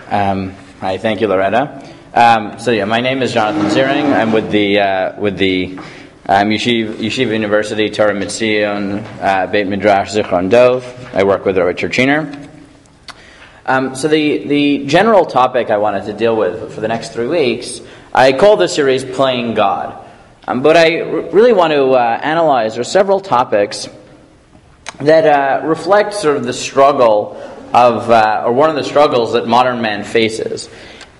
Hi, thank you, Loretta. My name is Jonathan Ziering. I'm with the Yeshiva University Torah Mitzion Beit Midrash Zichron Dov. I work with Rabbi Cherchiner. The general topic I wanted to deal with for the next 3 weeks, I call this series "Playing God." But I really want to analyze. There are several topics that reflect sort of the struggle of, or one of the struggles that modern man faces.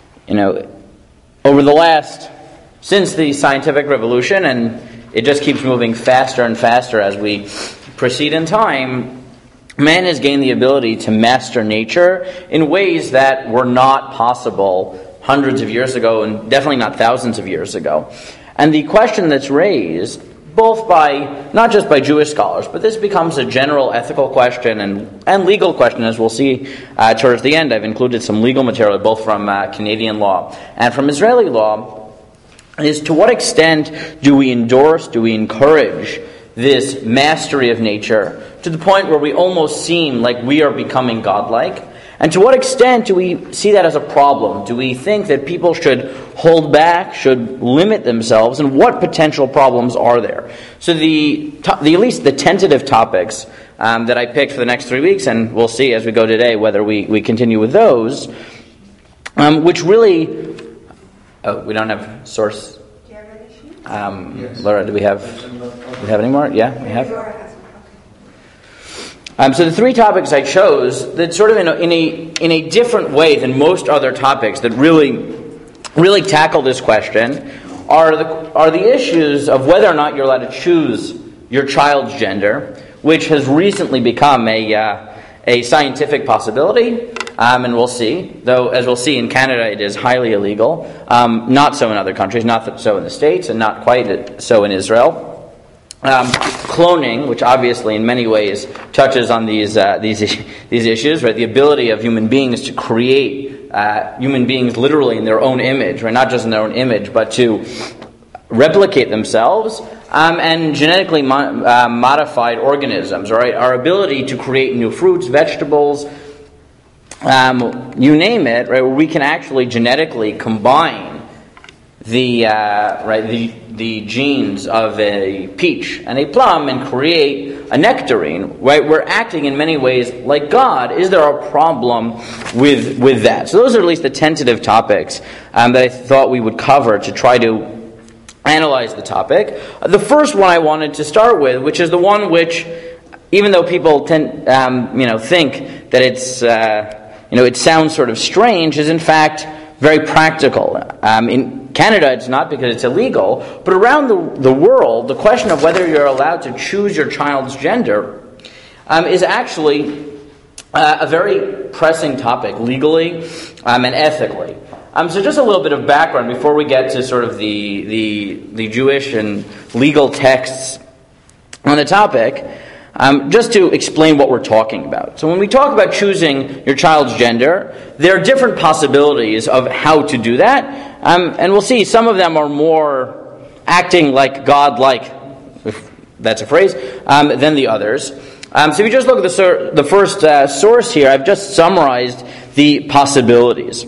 Since the scientific revolution, and it just keeps moving faster and faster as we proceed in time, man has gained the ability to master nature in ways that were not possible hundreds of years ago, and definitely not thousands of years ago. And the question that's raised, both not just by Jewish scholars, but this becomes a general ethical question and legal question, as we'll see towards the end. I've included some legal material, both from Canadian law and from Israeli law, is to what extent do we endorse, do we encourage this mastery of nature to the point where we almost seem like we are becoming godlike? And to what extent do we see that as a problem? Do we think that people should hold back, should limit themselves, and what potential problems are there? So at least the tentative topics that I picked for the next 3 weeks, and we'll see as we go today whether we continue with those, which really... Oh, we don't have source. Do you have an issue? Yes. Laura, do we have any more? Yeah, we have. So the 3 topics I chose that sort of in a different way than most other topics that really tackle this question are the issues of whether or not you're allowed to choose your child's gender, which has recently become a scientific possibility, and we'll see. Though, as we'll see, in Canada it is highly illegal. Not so in other countries, not so in the States, and not quite so in Israel. Cloning, which obviously in many ways touches on these issues, right? The ability of human beings to create human beings literally in their own image, right? Not just in their own image, but to replicate themselves, and genetically modified organisms, right? Our ability to create new fruits, vegetables, you name it, right? Where we can actually genetically combine the genes of a peach and a plum and create a nectarine, right? We're acting in many ways like God. Is there a problem with that? So those are at least the tentative topics that I thought we would cover to try to analyze the topic. The first one I wanted to start with, which is the one which, even though people think that it's it sounds sort of strange, is in fact very practical. In Canada, it's not because it's illegal, but around the world, the question of whether you're allowed to choose your child's gender is actually a very pressing topic, legally and ethically. So just a little bit of background before we get to sort of the Jewish and legal texts on the topic. Just to explain what we're talking about. So when we talk about choosing your child's gender, there are different possibilities of how to do that. And we'll see some of them are more acting like God-like, if that's a phrase, than the others. So if you just look at the first source here, I've just summarized the possibilities.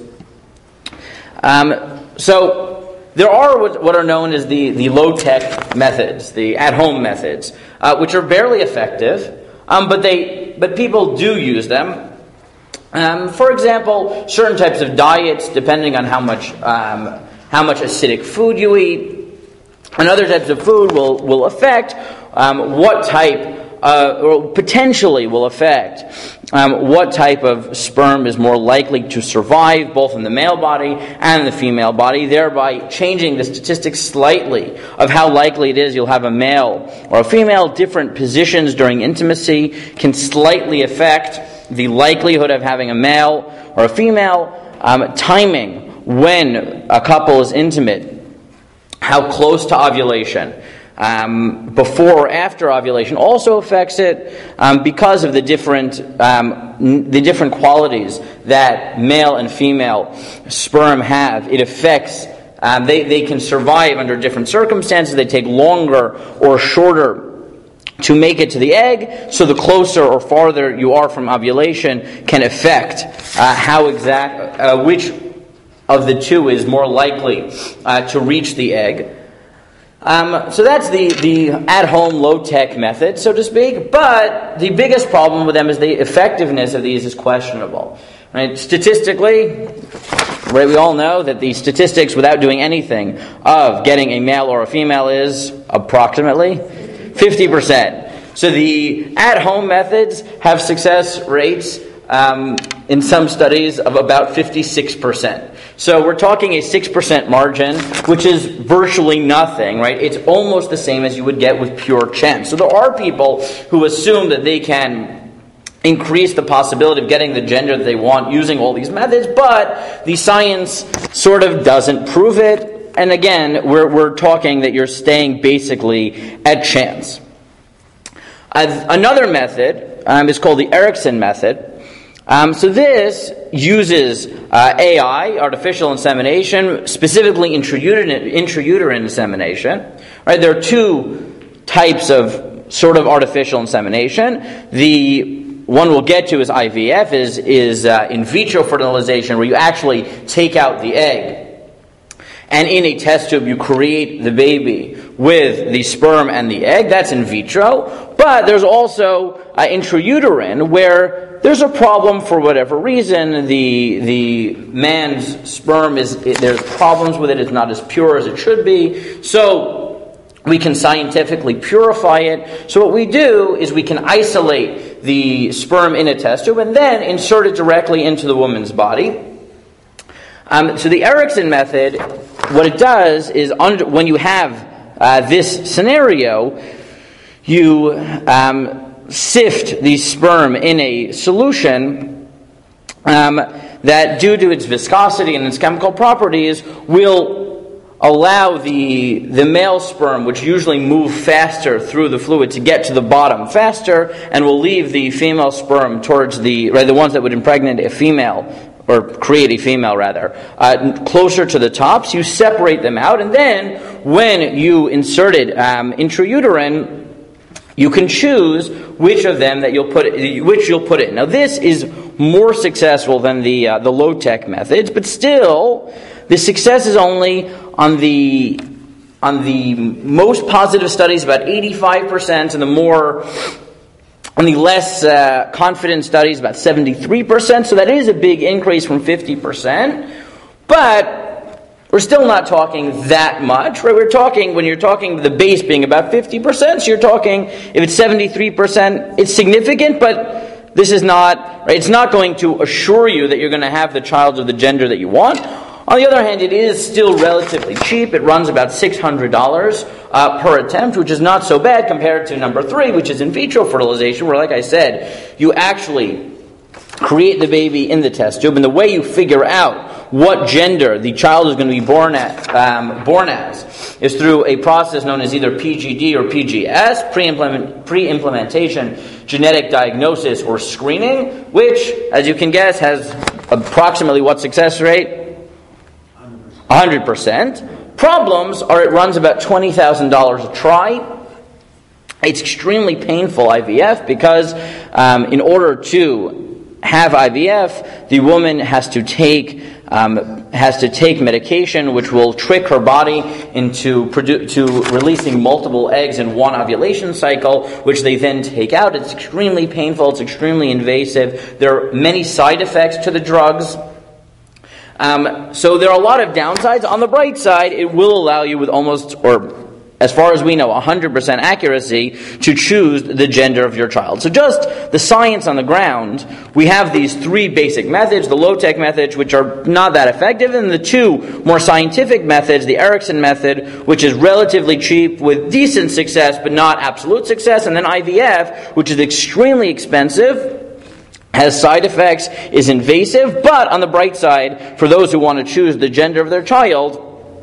So there are what are known as the low-tech methods, the at-home methods, which are barely effective, but people do use them. For example, certain types of diets, depending on how much acidic food you eat, and other types of food will affect what type. Or potentially will affect what type of sperm is more likely to survive, both in the male body and in the female body, thereby changing the statistics slightly of how likely it is you'll have a male or a female. Different positions during intimacy can slightly affect the likelihood of having a male or a female. Timing when a couple is intimate, how close to ovulation, before or after ovulation also affects it, because of the different qualities that male and female sperm have. It affects. They can survive under different circumstances. They take longer or shorter to make it to the egg, so the closer or farther you are from ovulation can affect which of the two is more likely to reach the egg. So that's the at-home, low-tech method, so to speak. But the biggest problem with them is the effectiveness of these is questionable. Right? Statistically, right, we all know that the statistics without doing anything of getting a male or a female is approximately 50%. So the at-home methods have success rates in some studies of about 56%. So we're talking a 6% margin, which is virtually nothing, right? It's almost the same as you would get with pure chance. So there are people who assume that they can increase the possibility of getting the gender that they want using all these methods, but the science sort of doesn't prove it. And again, we're talking that you're staying basically at chance. Another method is called the Erickson method. So this uses AI, artificial insemination, specifically intrauterine insemination. Right? There are two types of sort of artificial insemination. The one we'll get to is IVF, is in vitro fertilization, where you actually take out the egg. And in a test tube, you create the baby with the sperm and the egg. That's in vitro. But there's also intrauterine, where there's a problem for whatever reason. The man's sperm there's problems with it. It's not as pure as it should be. So we can scientifically purify it. So what we do is we can isolate the sperm in a test tube and then insert it directly into the woman's body. So the Erickson method, what it does is when you have this scenario, you sift the sperm in a solution that, due to its viscosity and its chemical properties, will allow the male sperm, which usually move faster through the fluid, to get to the bottom faster, and will leave the female sperm towards the ones that would impregnate a female, or create a female rather, closer to the tops. You separate them out, and then when you inserted intrauterine, you can choose which of them that you'll put in. Now this is more successful than the low-tech methods, but still the success is only on the most positive studies about 85%, and on the less confident studies about 73%. So that is a big increase from 50%, but we're still not talking that much, right? When you're talking the base being about 50%, so you're talking, if it's 73%, it's significant, but this is not, right? It's not going to assure you that you're going to have the child of the gender that you want. On the other hand, it is still relatively cheap. It runs about $600 per attempt, which is not so bad compared to number 3, which is in vitro fertilization, where, like I said, you actually create the baby in the test tube, and the way you figure out what gender the child is going to be born as is through a process known as either PGD or PGS, pre-implementation genetic diagnosis or screening, which, as you can guess, has approximately what success rate? 100%. Problems are it runs about $20,000 a try. It's extremely painful, IVF, because in order to have IVF, the woman has to take medication which will trick her body into releasing multiple eggs in one ovulation cycle, which they then take out. It's extremely painful. It's extremely invasive. There are many side effects to the drugs. So there are a lot of downsides. On the bright side, it will allow you with almost, or as far as we know, 100% accuracy to choose the gender of your child. So just the science on the ground, we have these 3 basic methods, the low-tech methods, which are not that effective, and the 2 more scientific methods, the Erickson method, which is relatively cheap with decent success but not absolute success, and then IVF, which is extremely expensive, has side effects, is invasive, but on the bright side, for those who want to choose the gender of their child,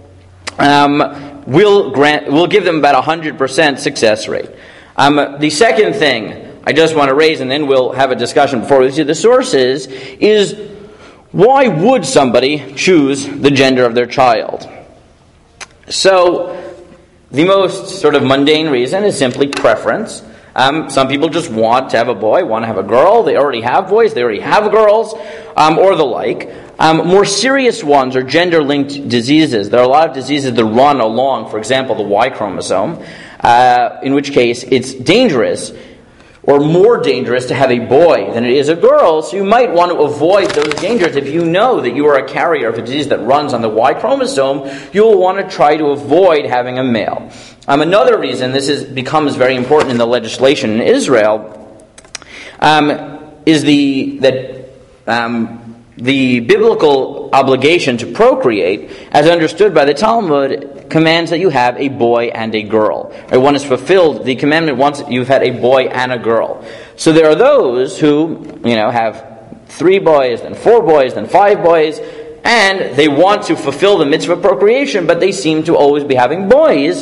we'll give them about 100% success rate. The second thing I just want to raise, and then we'll have a discussion before we see the sources, is why would somebody choose the gender of their child? So the most sort of mundane reason is simply preference. Some people just want to have a boy, want to have a girl. They already have boys, they already have girls, or the like. More serious ones are gender-linked diseases. There are a lot of diseases that run along, for example, the Y chromosome, in which case it's dangerous or more dangerous to have a boy than it is a girl, so you might want to avoid those dangers. If you know that you are a carrier of a disease that runs on the Y chromosome, you will want to try to avoid having a male. Another reason this becomes very important in the legislation in Israel is the biblical obligation to procreate, as understood by the Talmud, commands that you have a boy and a girl. Right? One is fulfilled, the commandment once you've had a boy and a girl. So there are those who, have 3 boys, then 4 boys, then 5 boys, and they want to fulfill the mitzvah of procreation, but they seem to always be having boys.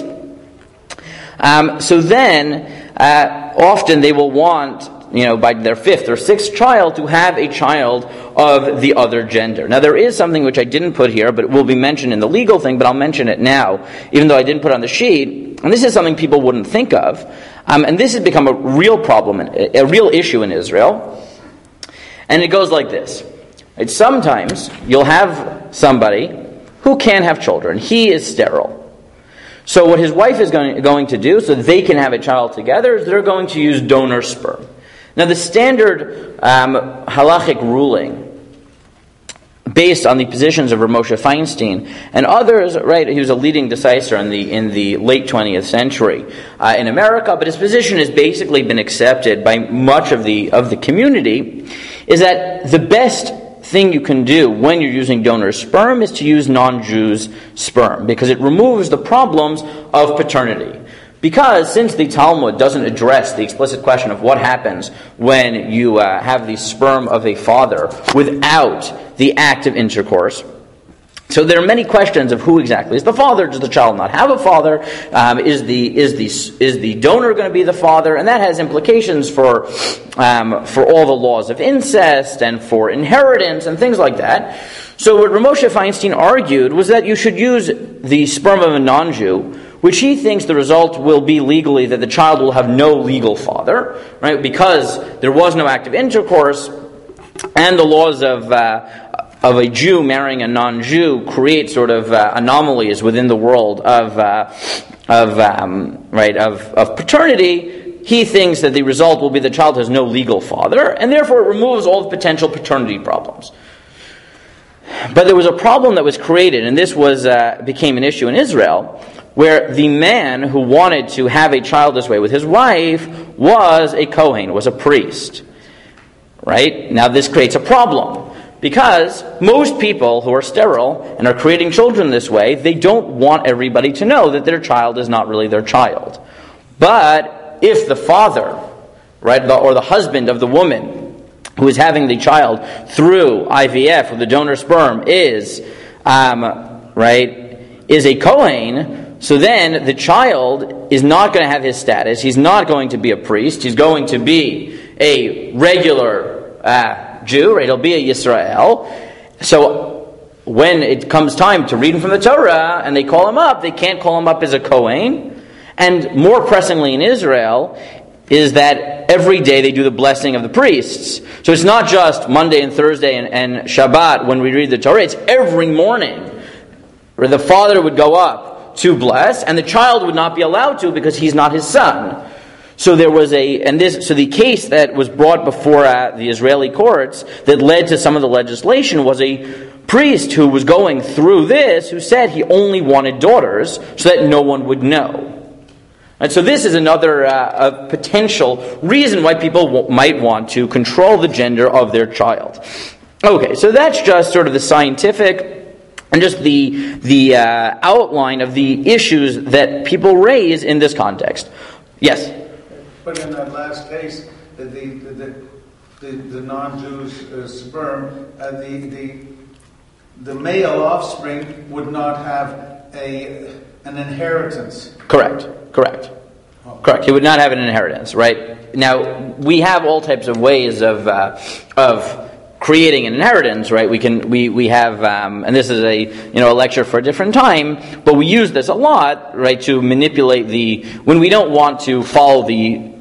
So then, often they will want, by their 5th or 6th child, to have a child of the other gender. Now, there is something which I didn't put here, but it will be mentioned in the legal thing, but I'll mention it now, even though I didn't put it on the sheet. And this is something people wouldn't think of. And this has become a real problem, a real issue in Israel. And it goes like this. Sometimes you'll have somebody who can't have children. He is sterile. So what his wife is going to do, so they can have a child together, is they're going to use donor sperm. Now, the standard halachic ruling, based on the positions of Rav Moshe Feinstein and others, right? He was a leading decisor in the late 20th century in America, but his position has basically been accepted by much of the community. Is that the best thing you can do when you're using donor sperm is to use non-Jews' sperm, because it removes the problems of paternity. Because since the Talmud doesn't address the explicit question of what happens when you have the sperm of a father without the act of intercourse, so there are many questions of who exactly is the father. Does the child not have a father? Is the donor going to be the father? And that has implications for all the laws of incest and for inheritance and things like that. So what Rav Moshe Feinstein argued was that you should use the sperm of a non-Jew, which he thinks the result will be legally that the child will have no legal father, right? Because there was no act of intercourse, and the laws of a Jew marrying a non-Jew create sort of anomalies within the world of paternity. He thinks that the result will be the child has no legal father, and therefore it removes all the potential paternity problems. But there was a problem that was created, and this became an issue in Israel, where the man who wanted to have a child this way with his wife was a Kohen, was a priest. Right? Now this creates a problem, because most people who are sterile and are creating children this way, they don't want everybody to know that their child is not really their child. But if the father, right, or the husband of the woman who is having the child through IVF or the donor sperm is a Kohen, so then the child is not going to have his status. He's not going to be a priest. He's going to be a regular Jew, right? He'll be a Yisrael. So when it comes time to read him from the Torah and they call him up, they can't call him up as a Kohen. And more pressingly in Israel is that every day they do the blessing of the priests. So it's not just Monday and Thursday and Shabbat when we read the Torah. It's every morning where the father would go up to bless, and the child would not be allowed to because he's not his son. So there was the case that was brought before the Israeli courts that led to some of the legislation was a priest who was going through this, who said he only wanted daughters so that no one would know. And so this is another a potential reason why people might want to control the gender of their child. Okay, so that's just sort of the scientific and just the outline of the issues that people raise in this context. Yes? But in that last case, the non-Jews' sperm, the male offspring would not have an inheritance. Correct. He would not have an inheritance, right? Now, we have all types of ways of creating an inheritance, right? We have, and this is a lecture for a different time, but we use this a lot, right, to manipulate when we don't want to follow the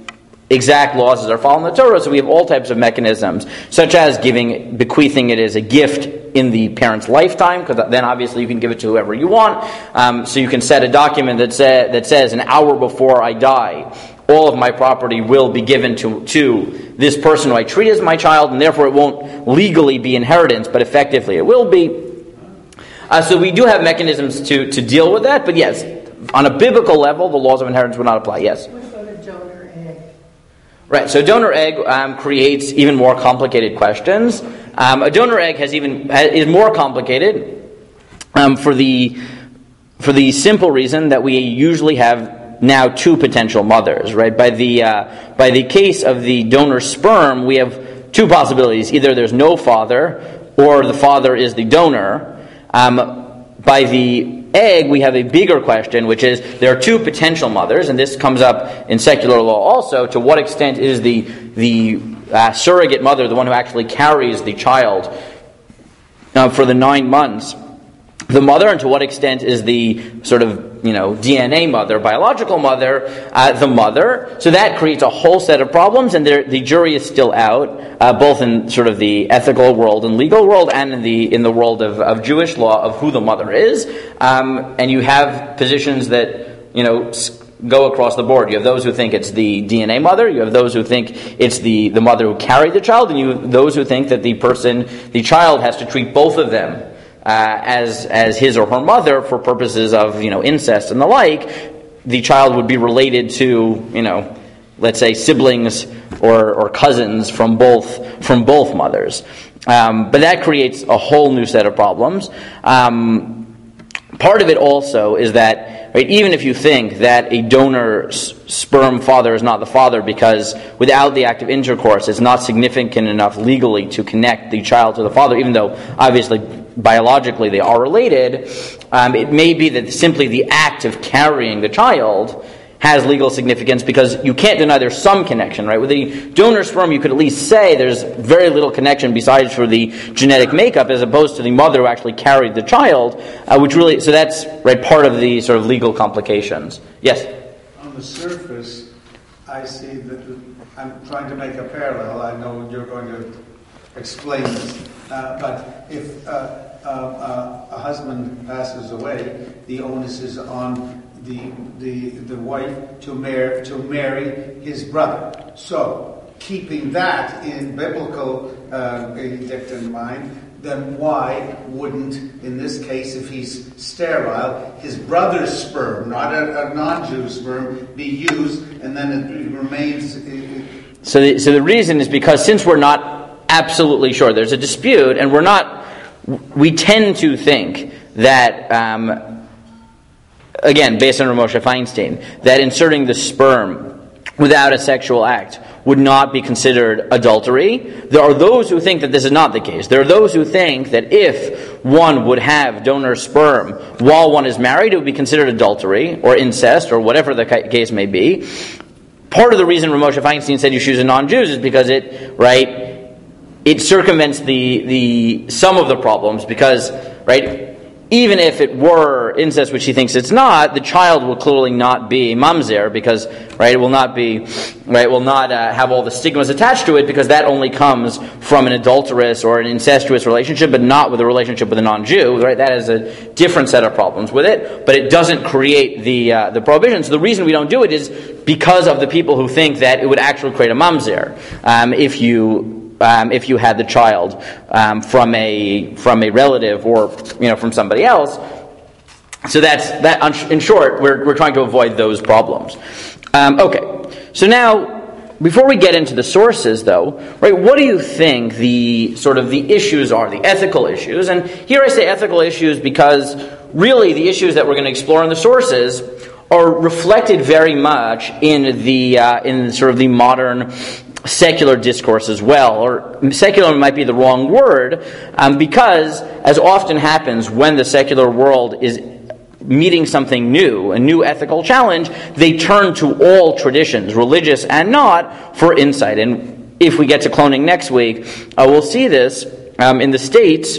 exact laws as are followed in the Torah. So we have all types of mechanisms, such as bequeathing it as a gift in the parent's lifetime, because then obviously you can give it to whoever you want. So you can set a document that says an hour before I die, all of my property will be given to this person who I treat as my child, and therefore it won't legally be inheritance, but effectively it will be. So we do have mechanisms to deal with that, but yes, on a biblical level, the laws of inheritance would not apply. Yes? What about a donor egg? Right, so donor egg creates even more complicated questions. A donor egg is more complicated for the simple reason that we usually have now two potential mothers. Right, by the case of the donor sperm, we have two possibilities: either there's no father, or the father is the donor. By the egg, we have a bigger question, which is there are two potential mothers, and this comes up in secular law also. To what extent is the surrogate mother the one who actually carries the child for the 9 months the mother, and to what extent is the sort of DNA mother, biological mother, the mother? So that creates a whole set of problems, and the jury is still out, both in sort of the ethical world and legal world, and in the world of Jewish law of who the mother is. And you have positions that go across the board. You have those who think it's the DNA mother. You have those who think it's the mother who carried the child, and you have those who think that the child has to treat both of them as his or her mother for purposes of incest and the like. The child would be related to let's say siblings or cousins from both mothers. But that creates a whole new set of problems. Part of it also is that, right, even if you think that a donor sperm father is not the father because without the act of intercourse it's not significant enough legally to connect the child to the father, even though obviously biologically they are related, it may be that simply the act of carrying the child has legal significance, because you can't deny there's some connection, right? With the donor sperm, you could at least say there's very little connection besides for the genetic makeup, as opposed to the mother who actually carried the child, so that's right part of the sort of legal complications. Yes? On the surface, I see that I'm trying to make a parallel. I know you're going to explain this, but if a husband passes away, the onus is on the wife to marry his brother. So, keeping that in biblical edict in mind, then why wouldn't, in this case, if he's sterile, his brother's sperm, not a non-Jew sperm, be used, and then it remains? So the reason is because since we're not absolutely sure, there's a dispute, and we tend to think that. Again, based on Moshe Feinstein, that inserting the sperm without a sexual act would not be considered adultery. There are those who think that this is not the case. There are those who think that if one would have donor sperm while one is married, it would be considered adultery or incest or whatever the case may be. Part of the reason Moshe Feinstein said you choose a non-Jews is because it circumvents some of the problems, because even if it were incest, which he thinks it's not, the child will clearly not be mamzer, because it will not have all the stigmas attached to it, because that only comes from an adulterous or an incestuous relationship, but not with a relationship with a non-Jew. Right, that has a different set of problems with it, but it doesn't create the prohibition. So the reason we don't do it is because of the people who think that it would actually create a mamzer if you had the child from a relative or from somebody else. So that. In short, we're trying to avoid those problems. Okay, so now before we get into the sources, though, right? What do you think the issues are, the ethical issues? And here I say ethical issues because really the issues that we're going to explore in the sources are reflected very much in the modern secular discourse as well, or secular might be the wrong word, because as often happens when the secular world is meeting something new, a new ethical challenge, they turn to all traditions, religious and not, for insight. And if we get to cloning next week, we'll see this in the States.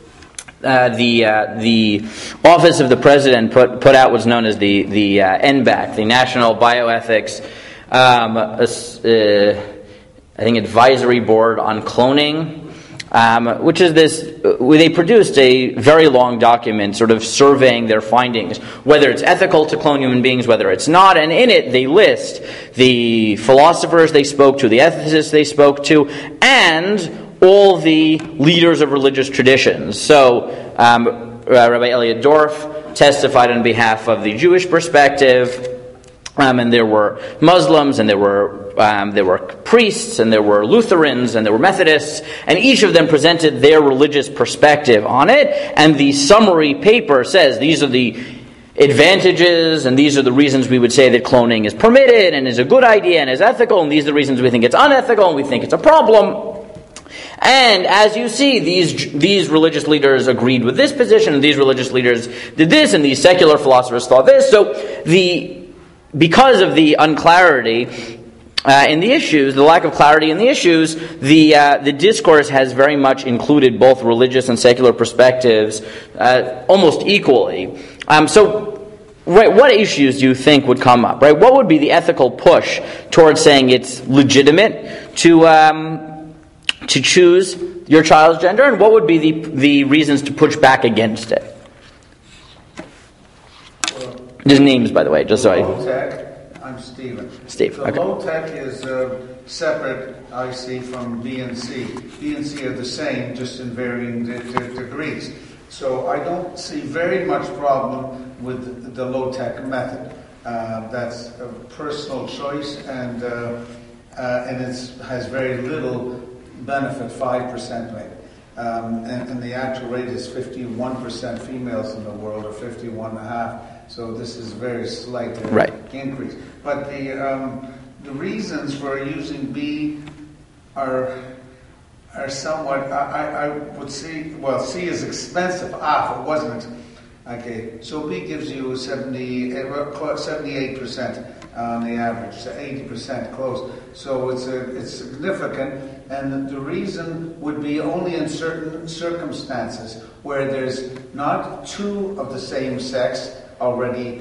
The Office of the President put out what's known as the NBAC, the National Bioethics I think, advisory board on cloning, which is they produced a very long document sort of surveying their findings, whether it's ethical to clone human beings, whether it's not, and in it they list the philosophers they spoke to, the ethicists they spoke to, and all the leaders of religious traditions. So Rabbi Elliot Dorff testified on behalf of the Jewish perspective, and there were Muslims, and there were priests, and there were Lutherans, and there were Methodists, and each of them presented their religious perspective on it, and the summary paper says these are the advantages, and these are the reasons we would say that cloning is permitted, and is a good idea, and is ethical, and these are the reasons we think it's unethical, and we think it's a problem. And as you see, these religious leaders agreed with this position, and these religious leaders did this, and these secular philosophers thought this. So because of the unclarity in the issues, the lack of clarity in the issues, the discourse has very much included both religious and secular perspectives almost equally. So, what issues do you think would come up? Right, what would be the ethical push towards saying it's legitimate to choose your child's gender, and what would be the reasons to push back against it? Just names, by the way, just so low tech, I'm Stephen. Steve, so okay. Low tech is separate, I see, from B and C. B and C are the same, just in varying degrees. So I don't see very much problem with the low tech method. That's a personal choice, and it has very little benefit, 5% maybe. And the actual rate is 51% females in the world, or 51.5%. So this is a very slight increase. But the reasons for using B are somewhat, I would say, well, C is expensive. If it wasn't. Okay, so B gives you 78% on the average, so 80% close. So it's significant, and the reason would be only in certain circumstances where there's not two of the same sex already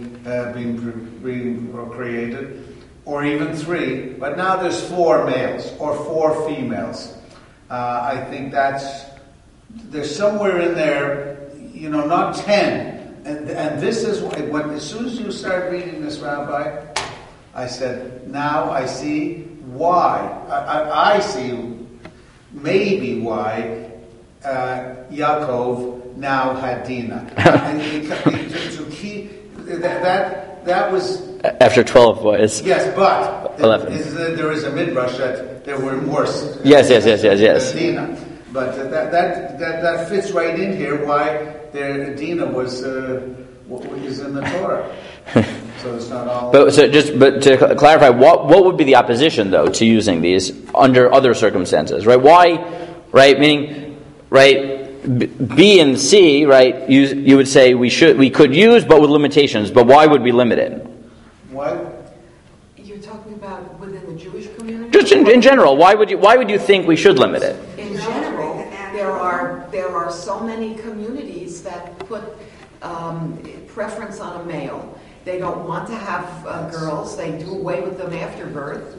being created, or even three, but now there's 4 males or 4 females. I think there's somewhere in there, not 10. And this is when, as soon as you start reading this, Rabbi, I said, now I see why. I see maybe why Yaakov now had Dinah. And to keep that was after 12 boys. Yes, but 11. There is a midrash that there were more. Yes. Dinah, but that fits right in here. Why Dinah was in the Torah. So it's not all. But to clarify, what would be the opposition though to using these under other circumstances? Right? Why? Right? Meaning, right? B and C, right? You would say we could use, but with limitations. But why would we limit it? What? You're talking about within the Jewish community? Just in general, why would you think we should limit it? In general, there are so many communities that put preference on a male. They don't want to have girls. They do away with them after birth.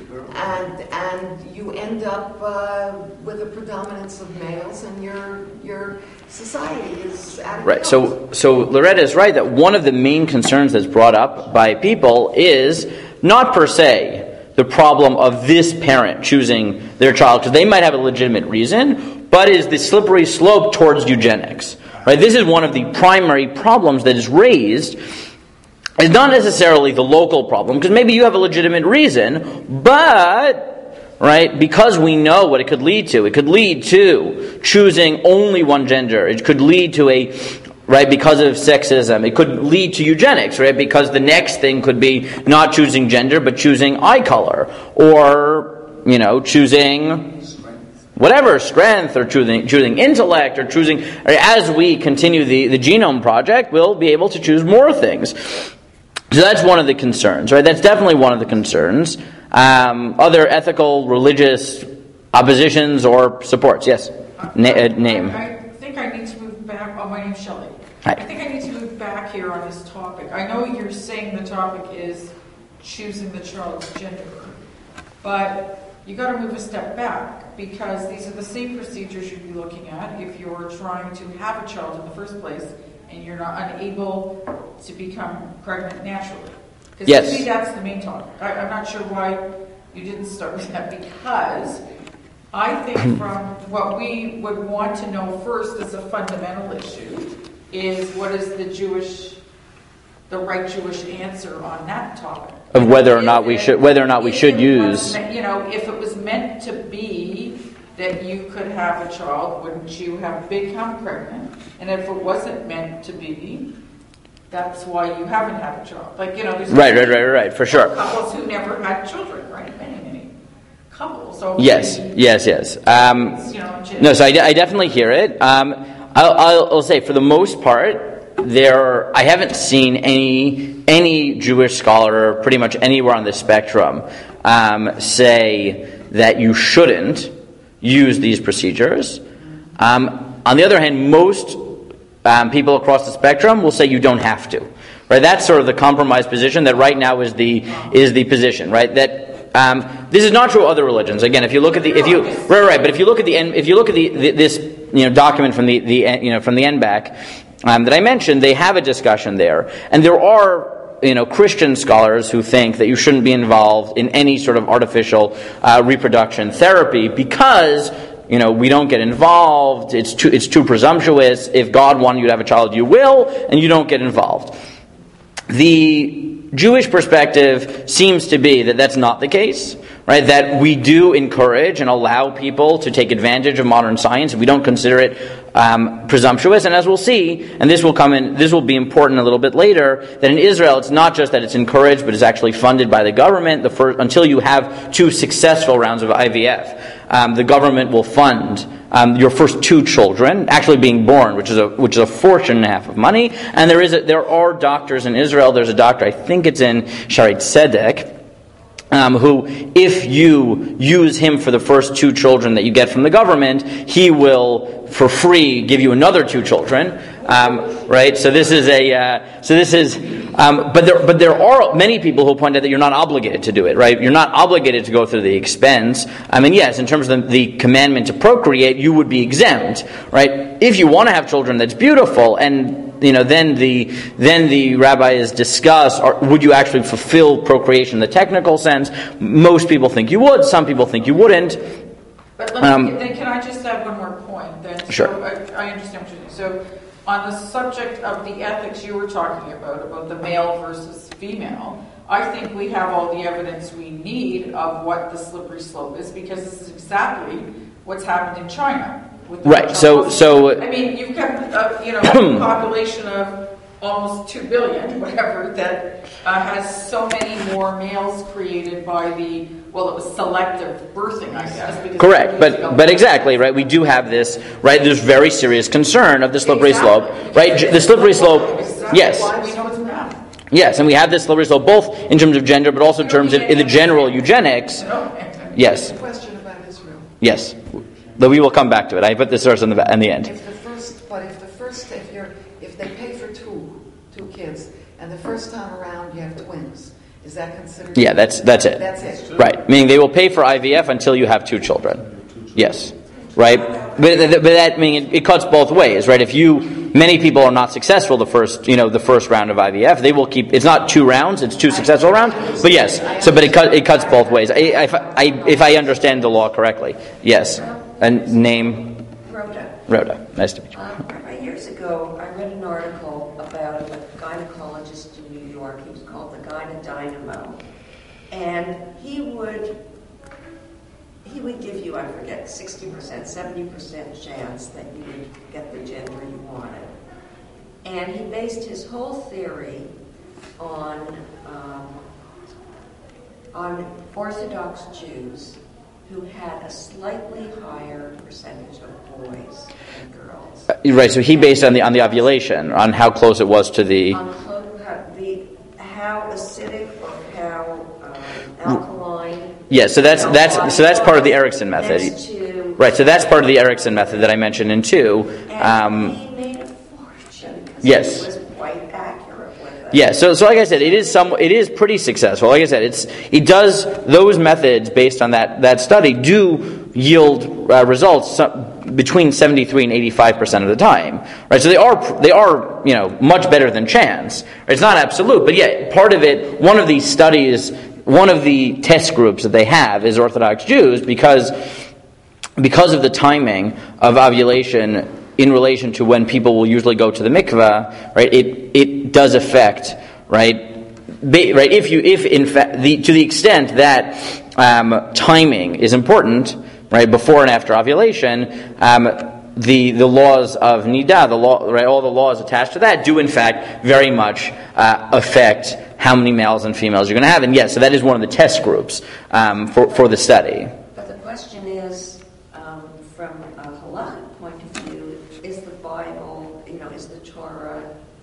And you end up with a predominance of males, and your society is out of right. So Loretta is right that one of the main concerns that's brought up by people is not per se the problem of this parent choosing their child, because they might have a legitimate reason, but is the slippery slope towards eugenics. Right. This is one of the primary problems that is raised. It's not necessarily the local problem, because maybe you have a legitimate reason, but, right, because we know what it could lead to choosing only one gender. It could lead to because of sexism, it could lead to eugenics, right, because the next thing could be not choosing gender, but choosing eye color, or, choosing whatever, strength, or choosing intellect, or choosing, as we continue the Genome Project, we'll be able to choose more things. So that's one of the concerns, right? That's definitely one of the concerns. Other ethical, religious oppositions or supports? Yes. Name. I think I need to move back. Oh, my name's Shelley. Hi. I think I need to move back here on this topic. I know you're saying the topic is choosing the child's gender. But you got to move a step back, because these are the same procedures you'd be looking at if you're trying to have a child in the first place and you're not unable to become pregnant naturally. Because Yes. to me, that's the main topic. I'm not sure why you didn't start with that, because I think from what we would want to know first as a fundamental issue is what is the right Jewish answer on that topic. Of whether or not we should use. If it was meant to be that you could have a child, wouldn't you have become pregnant? And if it wasn't meant to be, that's why you haven't had a child. There's Right, for sure. couples who never had children, right? Many couples. So Yes. No, so I definitely hear it. I'll say, for the most part, I haven't seen any Jewish scholar, pretty much anywhere on the spectrum, say that you shouldn't use these procedures. On the other hand, most people across the spectrum will say you don't have to. Right? That's sort of the compromise position that right now is the position. Right? That this is not true of other religions. Again, if you look at this document from the NBAC that I mentioned, they have a discussion there, and there are Christian scholars who think that you shouldn't be involved in any sort of artificial reproduction therapy because we don't get involved. It's too presumptuous. If God wanted you to have a child, you will, and you don't get involved. The Jewish perspective seems to be that that's not the case, right? That we do encourage and allow people to take advantage of modern science. We don't consider it presumptuous. And as we'll see, and this will be important a little bit later, that in Israel it's not just that it's encouraged, but it's actually funded by the government. Until you have 2 successful rounds of IVF, the government will fund your first 2 children actually being born, which is a fortune and a half of money. And there are doctors in Israel. There's a doctor, I think it's in Shaare Zedek, who, if you use him for the first 2 children that you get from the government, he will, for free, give you another 2 children. Right? So this is but there are many people who point out that you're not obligated to do it, right? You're not obligated to go through the expense. Yes, in terms of the commandment to procreate, you would be exempt, right? If you want to have children, that's beautiful, and then the rabbis discuss, would you actually fulfill procreation in the technical sense? Most people think you would. Some people think you wouldn't. But then can I just add one more point? Then? Sure. So I understand what you're saying. So on the subject of the ethics you were talking about the male versus female, I think we have all the evidence we need of what the slippery slope is, because this is exactly what's happened in China. Right. So you've got a population of almost 2 billion, whatever, that has so many more males created by it was selective birthing, I guess. Correct, but exactly, right? We do have this, right? There's very serious concern of the slippery slope, right? The slippery slope, yes. Why we know it's bad. Yes, and we have this slippery slope both in terms of gender, but also in terms of in the general eugenics. Yes. Question about Israel. Yes. Though we will come back to it. I put this verse in the end. If they pay for two kids, and the first time around you have twins, is that considered? Yeah, that's it. That's it. Right. Meaning they will pay for IVF until you have 2 children. Yes. Right. But that it cuts both ways, right? Many people are not successful the first round of IVF. They will keep. It's not 2 rounds; it's 2 successful rounds. But yes. But it cuts both ways. If I understand the law correctly, yes. And name? Rhoda. Nice to meet you. Years ago, I read an article about a gynecologist in New York. He was called the Gynodynamo. And he would give you, I forget, 60%, 70% chance that you would get the gender you wanted. And he based his whole theory on Orthodox Jews who had a slightly higher percentage of boys than girls. Right. So he based on the ovulation, on how close it was to the. How acidic or how alkaline. Yeah. So that's part of the Erickson method. Right. So that's part of the Erickson method that I mentioned in 2. And he made a fortune. Yes. He was quite accurate with it. Yeah, so like I said, it is pretty successful. Like I said, it does those methods based on that study do yield results between 73 and 85% of the time, right? So they are much better than chance. It's not absolute, but yeah, part of it. One of these studies, one of the test groups that they have is Orthodox Jews because of the timing of ovulation in relation to when people will usually go to the mikveh, right? It does affect, right? If in fact to the extent that timing is important, right, before and after ovulation, the laws of nidah, all the laws attached to that do in fact very much affect how many males and females you're going to have, and yes, so that is one of the test groups for the study. But the question is, from a halachic point of view, is the Bible, is the Torah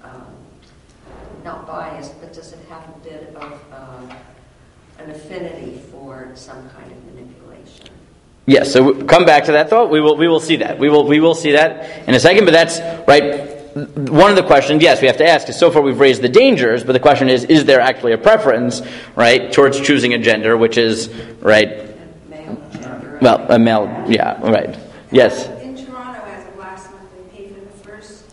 not biased, but does it have a bit of an affinity for some kind of manipulation? Yes, so come back to that thought. We will see that. We will see that in a second. But that's right. One of the questions, yes, we have to ask is, so far we've raised the dangers, but the question is there actually a preference, right, towards choosing a gender, which is right? Male gender. Well, a male, yeah, right. Yes. In Toronto, as of last month, they paid for the first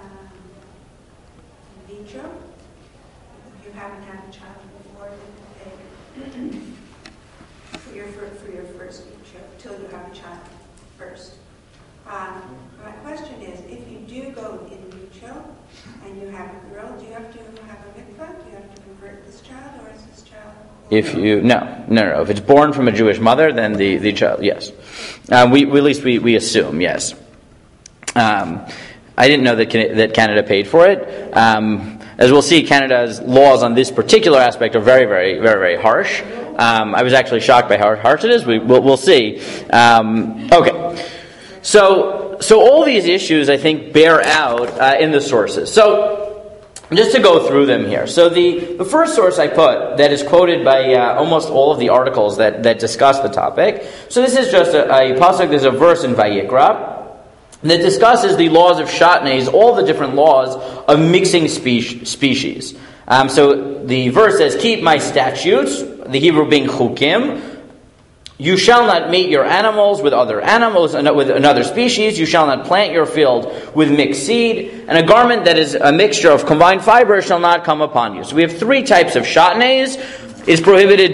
in vitro. If you haven't had a child before, they pay for your first vitro till you have a child first. My question is, if you do go in vitro and you have a girl, do you have to have a mikvah? Do you have to convert this child, or is this child? If you no. If it's born from a Jewish mother, then the child, yes. We assume, yes. I didn't know that Canada paid for it. As we'll see, Canada's laws on this particular aspect are very, very, very, very harsh. I was actually shocked by how harsh it is. We'll see. Okay. So all these issues, I think, bear out in the sources. So just to go through them here. So the first source I put that is quoted by almost all of the articles that discuss the topic. So this is just a pasuk. There's a verse in Vayikra that discusses the laws of shatnez, all the different laws of mixing species. So the verse says, "Keep my statutes," the Hebrew being chukim. "You shall not mate your animals with other animals, with another species. You shall not plant your field with mixed seed. And a garment that is a mixture of combined fibers shall not come upon you." So we have three types of shatnez. It's prohibited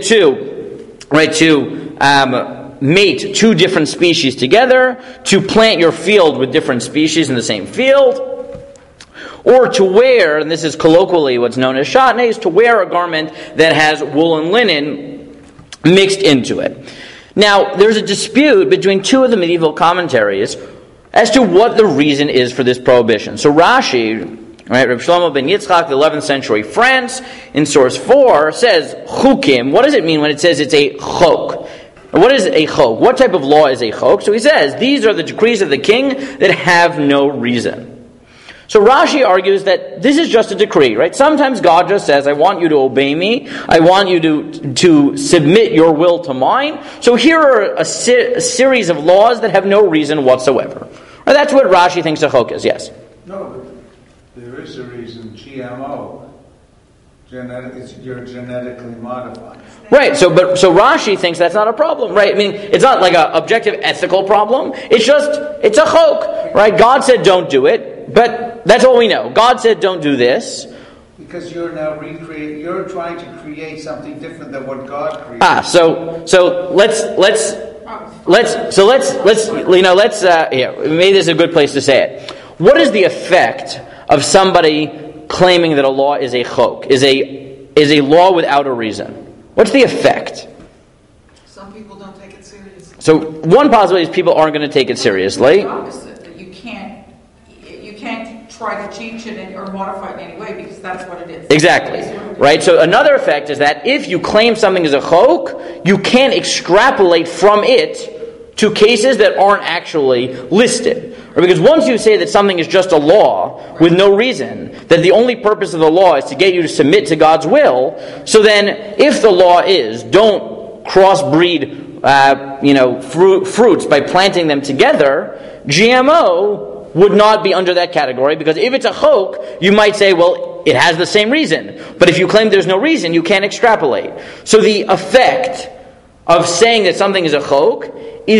to mate two different species together, to plant your field with different species in the same field, or to wear, and this is colloquially what's known as shatnez, to wear a garment that has wool and linen mixed into it. Now, there's a dispute between two of the medieval commentaries as to what the reason is for this prohibition. So Rashi, right, Reb Shlomo ben Yitzchak, the 11th century France, in source 4, says, chukim. What does it mean when it says it's a chok? What is a chok? What type of law is a chok? So he says, these are the decrees of the king that have no reason. So Rashi argues that this is just a decree, right? Sometimes God just says, I want you to obey me. I want you to submit your will to mine. So here are a series of laws that have no reason whatsoever. Right? That's what Rashi thinks a chok is, yes. No, but there is a reason. GMO. You're genetically modified. Right, so Rashi thinks that's not a problem, right? I mean, it's not like an objective ethical problem. It's a chok, right? God said don't do it, but that's all we know. God said don't do this. Because you're now you're trying to create something different than what God created. So let's maybe this is a good place to say it. What is the effect of somebody claiming that a law is a chok, is a law without a reason? What's the effect? Some people don't take it seriously. So one possibility is people aren't going to take it seriously. It's the opposite, that you can't try to change it or modify it in any way because that's what it is. Exactly. Right? So another effect is that if you claim something is a chok, you can't extrapolate from it to cases that aren't actually listed. Or because once you say that something is just a law with no reason, that the only purpose of the law is to get you to submit to God's will, so then if the law is don't crossbreed fruits by planting them together, GMO would not be under that category, because if it's a chok, you might say, well, it has the same reason. But if you claim there's no reason, you can't extrapolate. So the effect of saying that something is a chok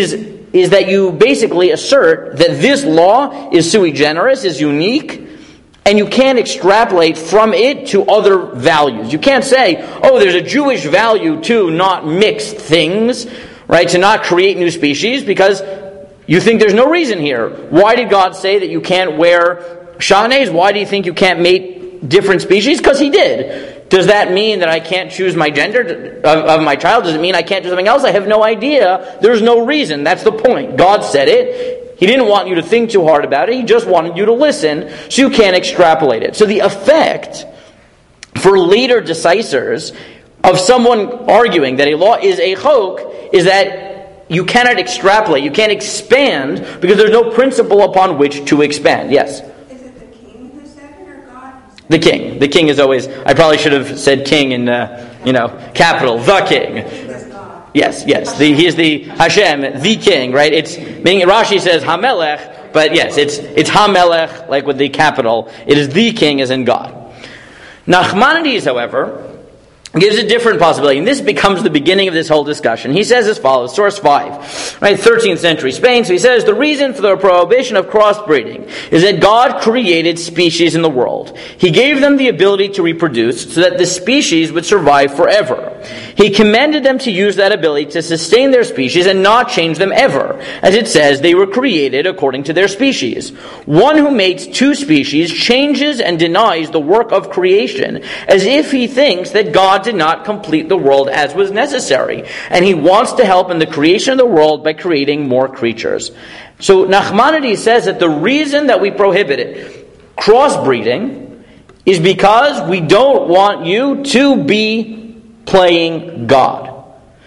is that you basically assert that this law is sui generis, is unique, and you can't extrapolate from it to other values. You can't say, oh, there's a Jewish value to not mix things, right, to not create new species, because you think there's no reason here. Why did God say that you can't wear shanes? Why do you think you can't mate different species? Because He did. Does that mean that I can't choose my gender of my child? Does it mean I can't do something else? I have no idea. There's no reason. That's the point. God said it. He didn't want you to think too hard about it. He just wanted you to listen, so you can't extrapolate it. So the effect for later decisors of someone arguing that a law is a chok is that you cannot extrapolate, you can't expand, because there's no principle upon which to expand. Yes? Is it the king who said it or God who said it? The king. The king is always, I probably should have said king in, capital, the king. The king is God. Yes. He is the Hashem, the king, right? It's meaning Rashi says Hamelech, but yes, it's Hamelech, like with the capital. It is the king, as in God. Nachmanides, however, gives a different possibility, and this becomes the beginning of this whole discussion. He says as follows, source 5, right, 13th century Spain. So he says, the reason for the prohibition of crossbreeding is that God created species in the world. He gave them the ability to reproduce so that the species would survive forever. He commanded them to use that ability to sustain their species and not change them ever. As it says, they were created according to their species. One who mates two species changes and denies the work of creation, as if he thinks that God did not complete the world as was necessary, and he wants to help in the creation of the world by creating more creatures. So Nachmanides says that the reason that we prohibited crossbreeding is because we don't want you to be playing God.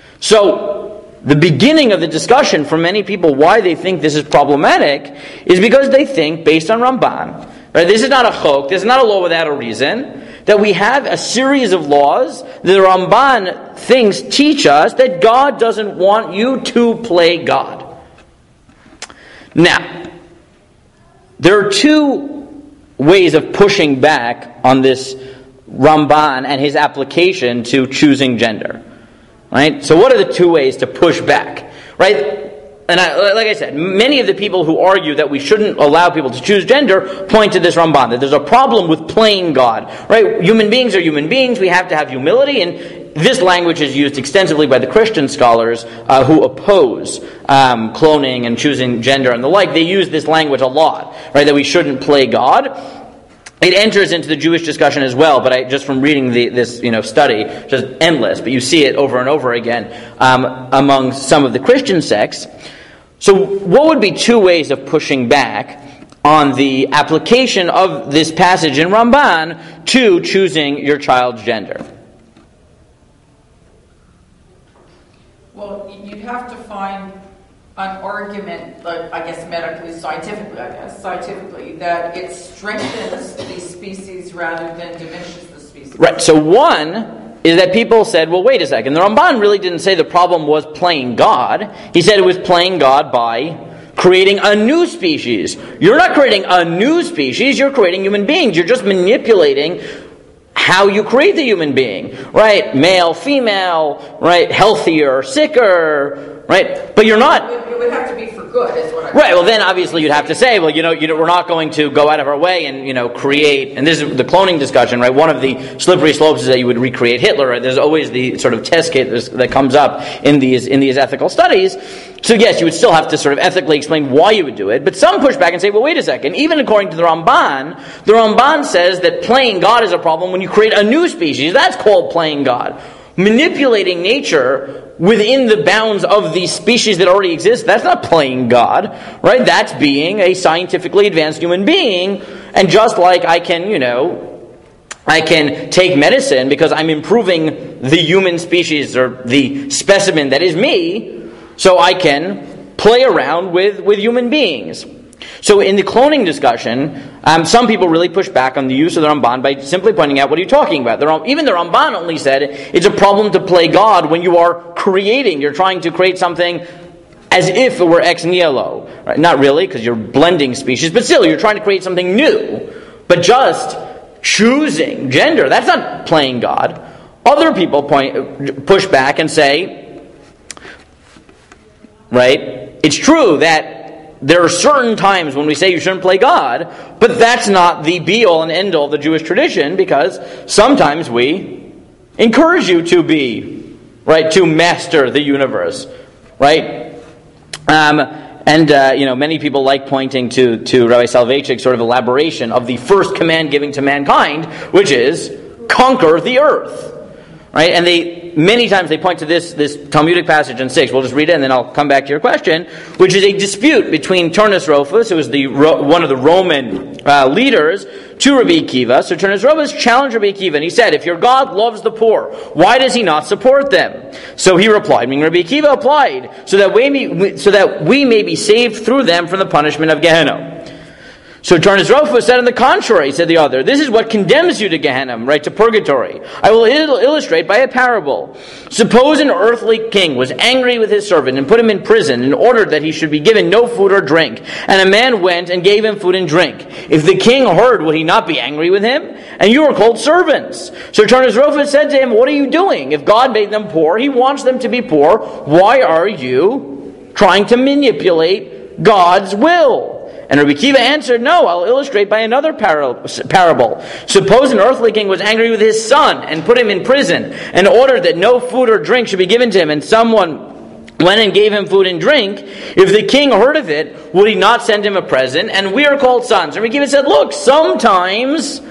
So the beginning of the discussion for many people why they think this is problematic is because they think, based on Ramban, right, this is not a chok, this is not a law without a reason, that we have a series of laws that the Ramban thinks teach us that God doesn't want you to play God. Now, there are two ways of pushing back on this Ramban and his application to choosing gender. Right? So what are the two ways to push back? Right? And like I said, many of the people who argue that we shouldn't allow people to choose gender point to this Ramban, that there's a problem with playing God. Right? Human beings are human beings. We have to have humility, and this language is used extensively by the Christian scholars who oppose cloning and choosing gender and the like. They use this language a lot, right? That we shouldn't play God. It enters into the Jewish discussion as well, but just from reading this study, just endless, but you see it over and over again among some of the Christian sects. So what would be two ways of pushing back on the application of this passage in Ramban to choosing your child's gender? Well, you'd have to find an argument, I guess scientifically, that it strengthens the species rather than diminishes the species. Right, so one is that people said, well, wait a second, the Ramban really didn't say the problem was playing God. He said it was playing God by creating a new species. You're not creating a new species, you're creating human beings. You're just manipulating how you create the human being, right? Male, female, right? Healthier, sicker, right? But you're not. It would have to be for good, is what I'm right. Well, then obviously you'd have to say, well, we're not going to go out of our way and create. And this is the cloning discussion, right? One of the slippery slopes is that you would recreate Hitler. Right? There's always the sort of test case that comes up in these ethical studies. So yes, you would still have to sort of ethically explain why you would do it. But some push back and say, well, wait a second. Even according to the Ramban says that playing God is a problem when you create a new species. That's called playing God. Manipulating nature within the bounds of the species that already exist, that's not playing God, right? That's being a scientifically advanced human being. And just like I can take medicine because I'm improving the human species or the specimen that is me, so I can play around with human beings. So in the cloning discussion, some people really push back on the use of the Ramban by simply pointing out, what are you talking about? Even the Ramban only said it's a problem to play God when you are creating. You're trying to create something as if it were ex nihilo. Right? Not really, because you're blending species, but still, you're trying to create something new. But just choosing gender. That's not playing God. Other people push back and say, right, it's true that there are certain times when we say you shouldn't play God, but that's not the be-all and end-all of the Jewish tradition, because sometimes we encourage you to be, right, to master the universe, right? Many people like pointing to Rabbi Soloveitchik's sort of elaboration of the first command given to mankind, which is conquer the earth, right? And many times they point to this Talmudic passage in 6. We'll just read it and then I'll come back to your question, which is a dispute between Turnus Rufus, who was one of the Roman leaders, to Rabbi Akiva. So Turnus Rufus challenged Rabbi Akiva, and he said, if your God loves the poor, why does he not support them? So he replied, meaning Rabbi Akiva applied, so that we may be saved through them from the punishment of Gehenna. So Turnus Rufus said, on the contrary, said the other, this is what condemns you to Gehenna, right, to purgatory. I will illustrate by a parable. Suppose an earthly king was angry with his servant and put him in prison and ordered that he should be given no food or drink. And a man went and gave him food and drink. If the king heard, would he not be angry with him? And you are called servants. So Turnus Rufus said to him, what are you doing? If God made them poor, he wants them to be poor. Why are you trying to manipulate God's will? And Rabbi Akiva answered, no, I'll illustrate by another parable. Suppose an earthly king was angry with his son and put him in prison and ordered that no food or drink should be given to him, and someone went and gave him food and drink. If the king heard of it, would he not send him a present? And we are called sons. And Rabbi Akiva said, look, sometimes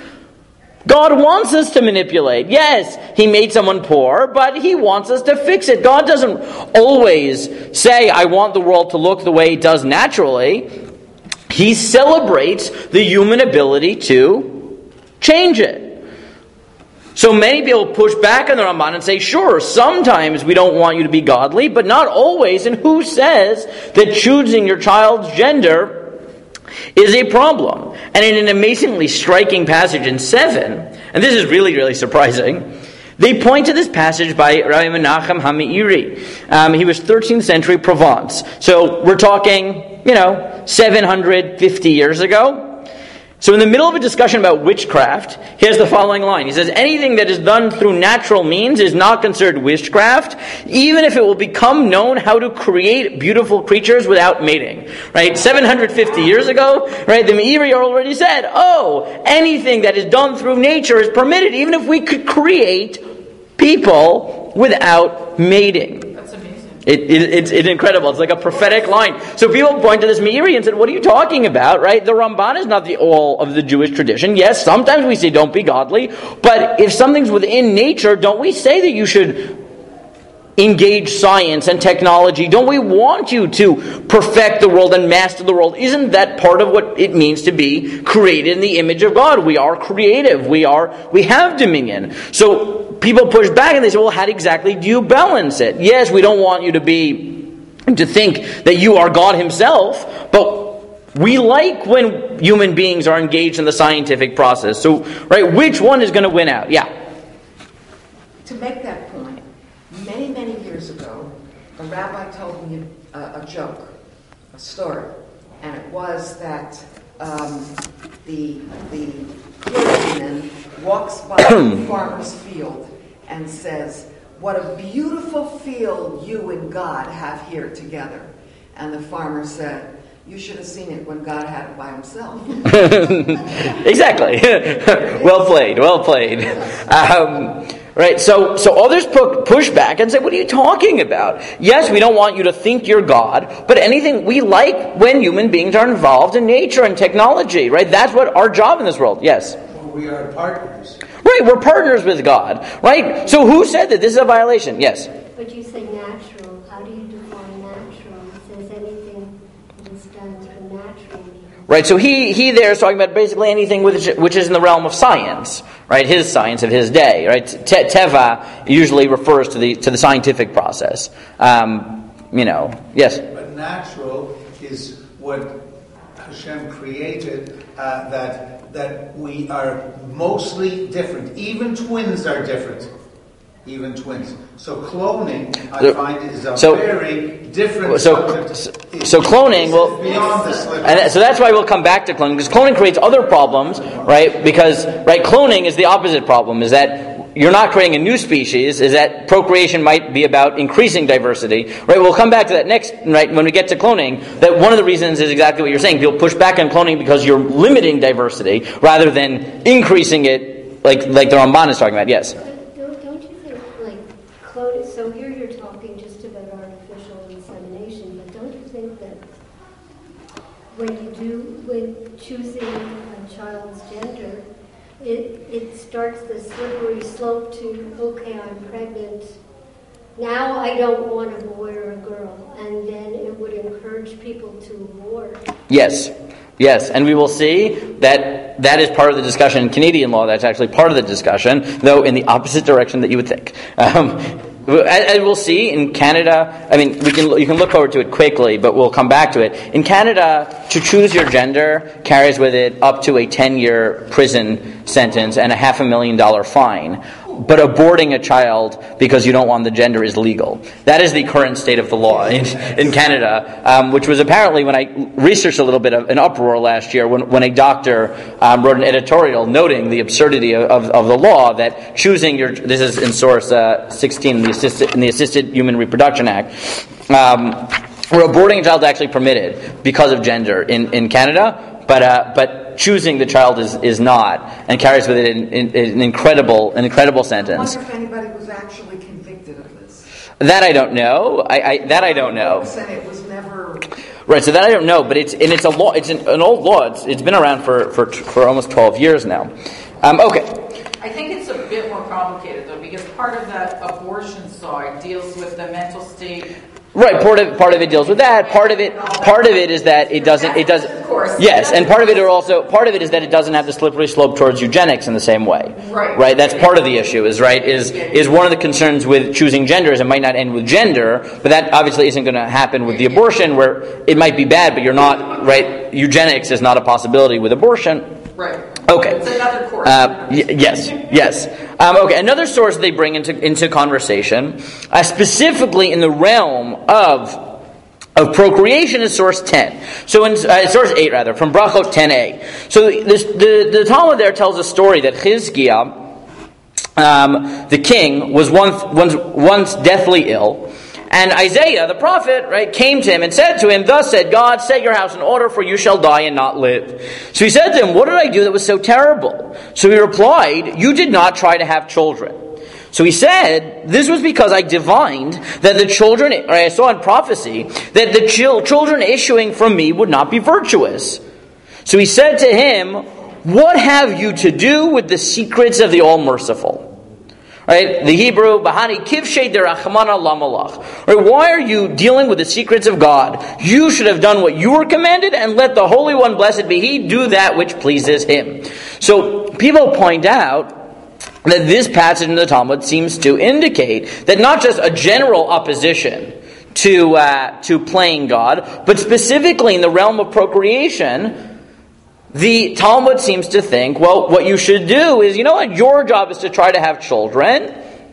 God wants us to manipulate. Yes, he made someone poor, but he wants us to fix it. God doesn't always say, I want the world to look the way it does naturally. He celebrates the human ability to change it. So many people push back on the Ramban and say, sure, sometimes we don't want you to be godly, but not always. And who says that choosing your child's gender is a problem? And in an amazingly striking passage in 7, and this is really, really surprising, they point to this passage by Rabbi Menachem HaMeiri. He was 13th century Provence. So we're talking, 750 years ago. So in the middle of a discussion about witchcraft, he has the following line. He says, anything that is done through natural means is not considered witchcraft, even if it will become known how to create beautiful creatures without mating. Right? 750 years ago, right, the Meiri already said, anything that is done through nature is permitted, even if we could create people without mating. It's incredible. It's like a prophetic line. So people point to this Meiri and said, what are you talking about, right? The Ramban is not the all of the Jewish tradition. Yes, sometimes we say don't be godly, but if something's within nature, don't we say that you should engage science and technology? Don't we want you to perfect the world and master the world? Isn't that part of what it means to be created in the image of God? We are creative. We have dominion. So people push back and they say, well, how exactly do you balance it? Yes, we don't want you to think that you are God himself, but we like when human beings are engaged in the scientific process. So, right, which one is going to win out? Yeah. To make that point, many years ago, a rabbi told me a joke, a story, and it was that the clergyman walks by the farmer's field and says, what a beautiful field you and God have here together. And the farmer said, you should have seen it when God had it by himself. Exactly. Well played. Right, so others push back and say, what are you talking about? Yes, we don't want you to think you're God, but anything we like when human beings are involved in nature and technology, right? That's what our job in this world, yes. Well, we are partners. Right, we're partners with God, right? So who said that this is a violation? Yes. But you say natural. How do you define natural? It says anything that is done through natural means. Right, so he there is talking about basically anything which is in the realm of science, right? His science of his day, right? Teva usually refers to the scientific process. Yes. But natural is what Hashem created. That we are mostly different. Even twins are different. even twins. So cloning, I find, is a very different subject. So cloning, well, beyond the slippery. and so that's why we'll come back to cloning, because cloning creates other problems, right? Because cloning is the opposite problem, is that you're not creating a new species, is that procreation might be about increasing diversity, right? We'll come back to that next, right, when we get to cloning, that one of the reasons is exactly what you're saying. People push back on cloning because you're limiting diversity rather than increasing it, like the Ramban is talking about. Yes? Don't you think, cloning, so here you're talking just about artificial insemination, but don't you think that when choosing a child's gender, it starts the slippery slope to, okay, I'm pregnant, now I don't want a boy or a girl, and then it would encourage people to abort. Yes, and we will see that is part of the discussion in Canadian law. That's actually part of the discussion, though in the opposite direction that you would think. As we'll see in Canada, I mean, you can look forward to it quickly, but we'll come back to it. In Canada, to choose your gender carries with it up to a 10-year prison sentence and a $500,000 fine. But aborting a child because you don't want the gender is legal. That is the current state of the law in Canada, which was apparently, when I researched a little bit, of an uproar last year when a doctor wrote an editorial noting the absurdity of the law, that choosing this is in source 16 in the Assisted Human Reproduction Act, where aborting a child is actually permitted because of gender in Canada, but choosing the child is not, and carries with it an incredible sentence. I wonder if anybody was actually convicted of this. That I don't know. That I don't know. It was never. Right. So that I don't know. But it's a law. It's an old law. It's been around for almost 12 years now. Okay. I think it's a bit more complicated though, because part of that abortion side deals with the mental state. Right, part of it deals with that. Part of it is that it doesn't. Yes, and part of it is that it doesn't have the slippery slope towards eugenics in the same way. Right. That's part of the issue. Is one of the concerns with choosing gender is it might not end with gender, but that obviously isn't going to happen with the abortion, where it might be bad, but you're not right. Eugenics is not a possibility with abortion. Right. Okay. It's another course. Yes. Okay. Another source they bring into conversation, specifically in the realm of procreation, is source 10. So in source 8 rather, from Brachot 10a. So the Talmud there tells a story that Chizkiah, the king, was once deathly ill. And Isaiah, the prophet, right, came to him and said to him, "Thus said God, set your house in order, for you shall die and not live." So he said to him, "What did I do that was so terrible?" So he replied, "You did not try to have children." So he said, "This was because I divined that the children, or I saw in prophecy, that the children issuing from me would not be virtuous." So he said to him, "What have you to do with the secrets of the All-Merciful?" Right? The Hebrew, Bahani Kivshe derachmana lamalach. Right? Why are you dealing with the secrets of God? You should have done what you were commanded, and let the Holy One, blessed be He, do that which pleases Him. So people point out that this passage in the Talmud seems to indicate that not just a general opposition to playing God, but specifically in the realm of procreation, the Talmud seems to think, well, what you should do is, your job is to try to have children.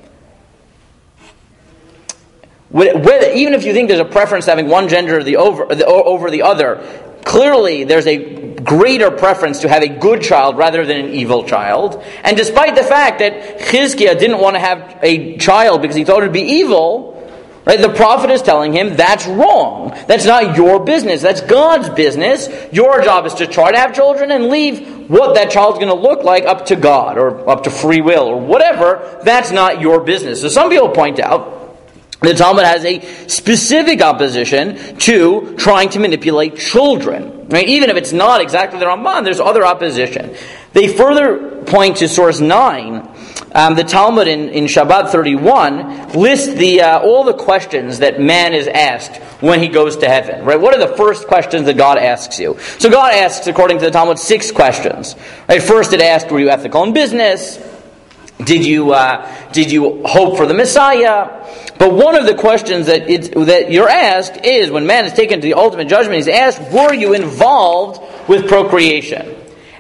Even if you think there's a preference to having one gender over the other, clearly there's a greater preference to have a good child rather than an evil child. And despite the fact that Chizkiah didn't want to have a child because he thought it would be evil, right, the prophet is telling him that's wrong. That's not your business. That's God's business. Your job is to try to have children and leave what that child's going to look like up to God or up to free will or whatever. That's not your business. So some people point out the Talmud has a specific opposition to trying to manipulate children. Right? Even if it's not exactly the Ramban, there's other opposition. They further point to source 9. The Talmud in Shabbat 31 lists all the questions that man is asked when he goes to heaven. Right? What are the first questions that God asks you? So God asks, according to the Talmud, 6 questions. Right? First it asked, were you ethical in business? Did you hope for the Messiah? But one of the questions that you're asked is, when man is taken to the ultimate judgment, he's asked, were you involved with procreation?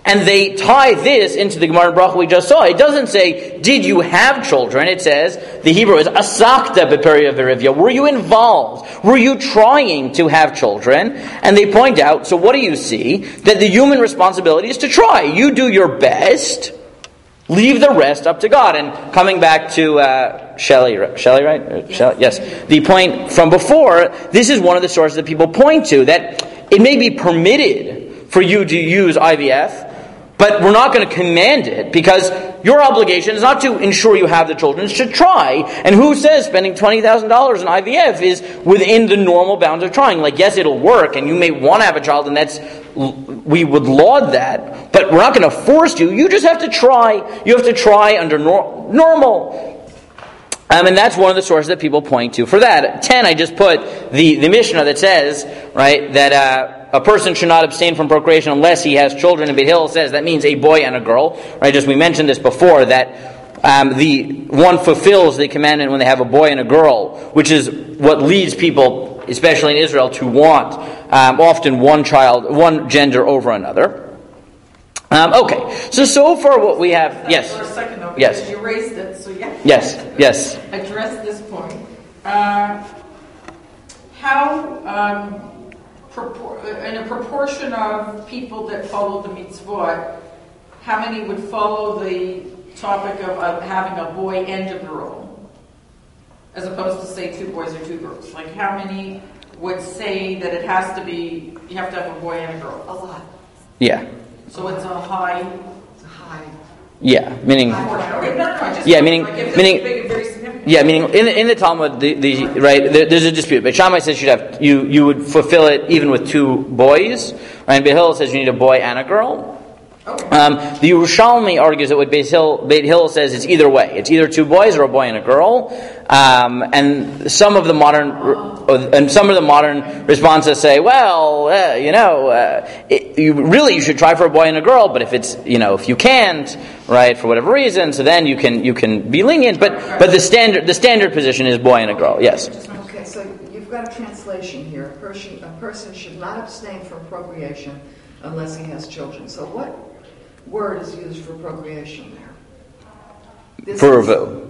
And they tie this into the Gemara Bracha we just saw. It doesn't say, did you have children? It says, the Hebrew is, asakta beperia verivya. Were you involved? Were you trying to have children? And they point out, so what do you see? That the human responsibility is to try. You do your best. Leave the rest up to God. And coming back to Shelley, right? Shelley? Yes. The point from before, this is one of the sources that people point to, that it may be permitted for you to use IVF, but we're not going to command it, because your obligation is not to ensure you have the children, it's to try. And who says spending $20,000 in IVF is within the normal bounds of trying? Like, yes, it'll work, and you may want to have a child, and we would laud that, but we're not going to force you. You just have to try. You have to try under normal. And that's one of the sources that people point to for that. 10, I just put the Mishnah that says, right, that a person should not abstain from procreation unless he has children. And Beit Hillel says that means a boy and a girl. Right? Just we mentioned this before, that the one fulfills the commandment when they have a boy and a girl, which is what leads people, especially in Israel, to want often one gender over another. Okay, so far what we have, yes. For a second though, yes. Because you raised it, so yeah. Yes. Address this point. In a proportion of people that follow the mitzvot, how many would follow the topic of having a boy and a girl, as opposed to say 2 boys or 2 girls? Like, how many would say that it has to be, you have to have a boy and a girl? A lot. Yeah. So it's a high. It's a high. Yeah, meaning. Meaning in the Talmud, right, there's a dispute. But Shammai says you would fulfill it even with 2 boys. Right? And Beit Hillel says you need a boy and a girl. Okay. The Yerushalmi argues that what Beit Hillel says it's either way. It's either 2 boys or a boy and a girl. And some of the modern responses say, well, you should try for a boy and a girl. But if you can't, right, for whatever reason, so then you can be lenient. But the standard position is boy and a girl. Yes. Okay, so you've got a translation here. A person should not abstain from procreation unless he has children. So what word is used for procreation there? Purvu.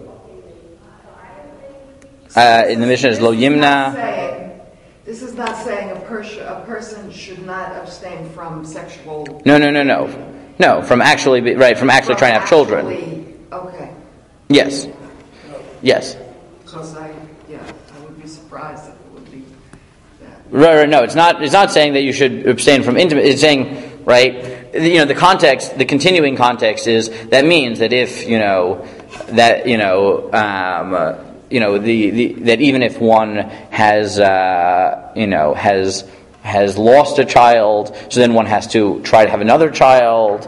In the Mishnah is lo yimna. This is not saying a person should not abstain from sexual. No. From actually trying to have children. Okay. Yes. Because I would be surprised if it would be that. Right. No, it's not saying that you should abstain from intimacy. It's saying, right, the context, the continuing context is that means that if that even if one has lost a child, so then one has to try to have another child.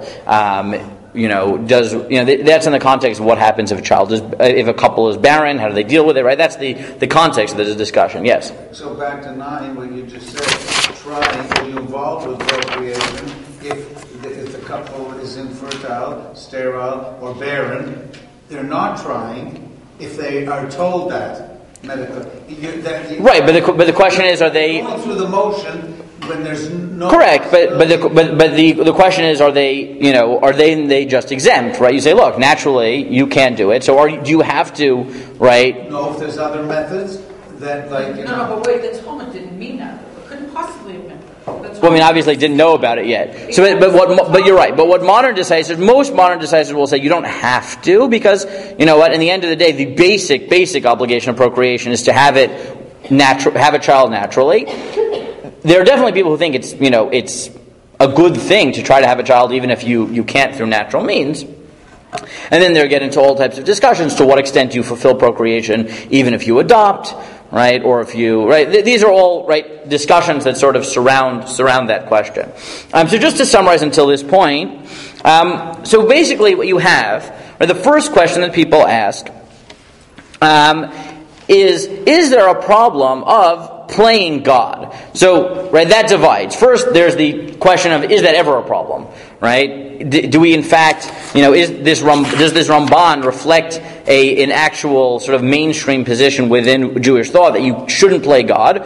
That's in the context of what happens if a couple is barren. How do they deal with it? Right. That's the context of this discussion. Yes. So back to 9, what you just said. Trying to be involved with procreation if the couple is infertile, sterile, or barren. They're not trying if they are told that medically. Right, but the question is, are they going through the motion when there's no correct? But the question is, are they just exempt? Right? You say, look, naturally you can't do it. So do you have to? Right? No, if there's other methods that No, but wait, the Talmud didn't mean that. It couldn't possibly have meant that. Well, obviously didn't know about it yet. So, but you're right. But what most modern decisors will say, you don't have to, because in the end of the day, the basic obligation of procreation is to have a child naturally. There are definitely people who think it's a good thing to try to have a child, even if you can't through natural means. And then they get into all types of discussions to what extent you fulfill procreation, even if you adopt. Right, or if you these are all discussions that sort of surround that question. So just to summarize until this point, so basically what you have, the first question that people ask, is there a problem of playing God? So that divides. First, there's the question of, is that ever a problem? Right? Do we in fact, does this Ramban reflect an actual sort of mainstream position within Jewish thought that you shouldn't play God?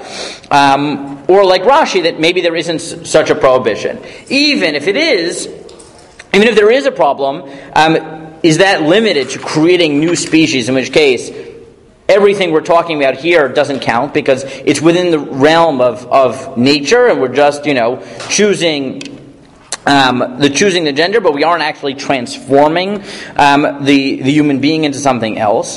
Or like Rashi, that maybe there isn't such a prohibition. Even if it is, Even if there is a problem, is that limited to creating new species, in which case everything we're talking about here doesn't count because it's within the realm of nature, and we're just, choosing the gender, but we aren't actually transforming the human being into something else.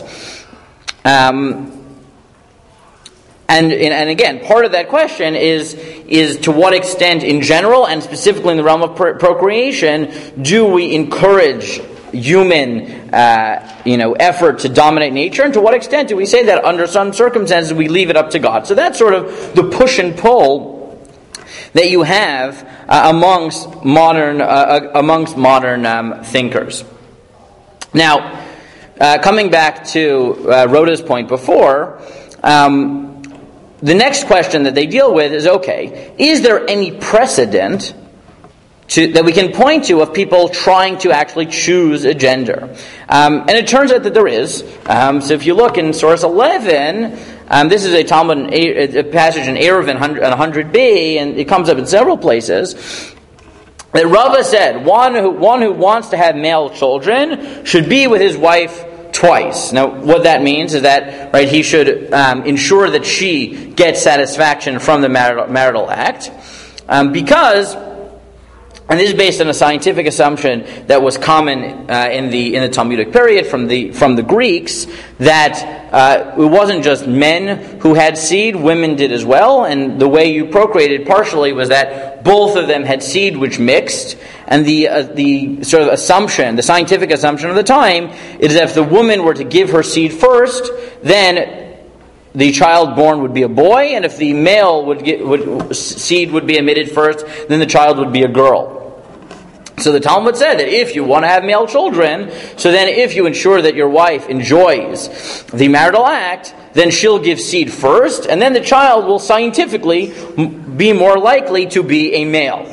And again, part of that question is to what extent, in general and specifically in the realm of procreation, do we encourage human, effort to dominate nature, and to what extent do we say that under some circumstances we leave it up to God? So that's sort of the push and pull that you have amongst modern thinkers. Now, coming back to Rhoda's point before. The next question that they deal with is, okay, is there any precedent that we can point to of people trying to actually choose a gender? And it turns out that there is. So if you look in source 11, this is a Talmud, a passage in Eruvin 100b, and it comes up in several places, that Rava said, one who wants to have male children should be with his wife twice. Now, what that means is that, right, he should ensure that she gets satisfaction from the marital act, because, and this is based on a scientific assumption that was common in the Talmudic period from the Greeks, that it wasn't just men who had seed, women did as well, and the way you procreated partially was that both of them had seed which mixed, and the sort of assumption, the scientific assumption of the time, is that if the woman were to give her seed first, then the child born would be a boy, and if the male seed would be emitted first, then the child would be a girl. So the Talmud said that if you want to have male children, so then if you ensure that your wife enjoys the marital act, then she'll give seed first, and then the child will scientifically be more likely to be a male.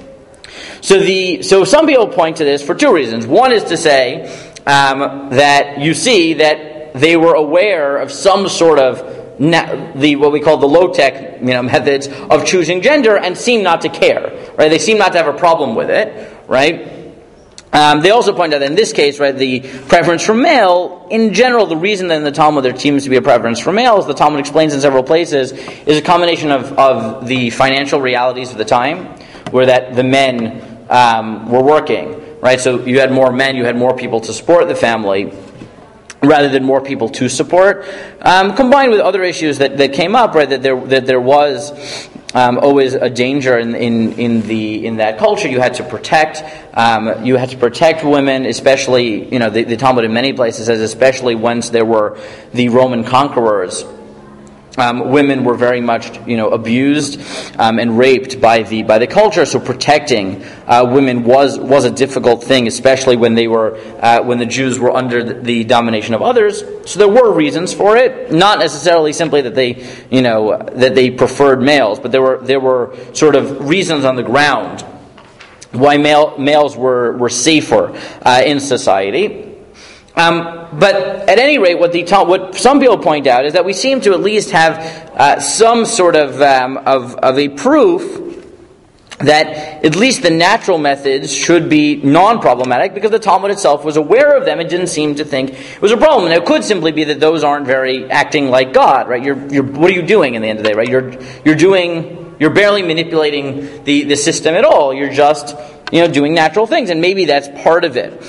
So some people point to this for two reasons. One is to say that you see that they were aware of some sort of what we call the low-tech methods of choosing gender, and seem not to care. Right? They seem not to have a problem with it. Right? They also point out that in this case, right, the preference for male, in general, the reason that in the Talmud there seems to be a preference for male, as the Talmud explains in several places, is a combination of the financial realities of the time, where that the men were working. Right? So you had more men, you had more people to support the family, rather than more people to support, combined with other issues that came up, right? That there was always a danger in that culture. You had to protect women, especially the Talmud in many places says, especially once there were the Roman conquerors. Women were very much, abused and raped by the culture. So protecting women was a difficult thing, especially when when the Jews were under the domination of others. So there were reasons for it, not necessarily simply that they preferred males, but there were sort of reasons on the ground why males were safer in society. But at any rate, what some people point out is that we seem to at least have some sort of a proof that at least the natural methods should be non-problematic, because the Talmud itself was aware of them and didn't seem to think it was a problem. And it could simply be that those aren't very acting like God, right? What are you doing in the end of the day, right? You're barely manipulating the system at all. You're just doing natural things, and maybe that's part of it.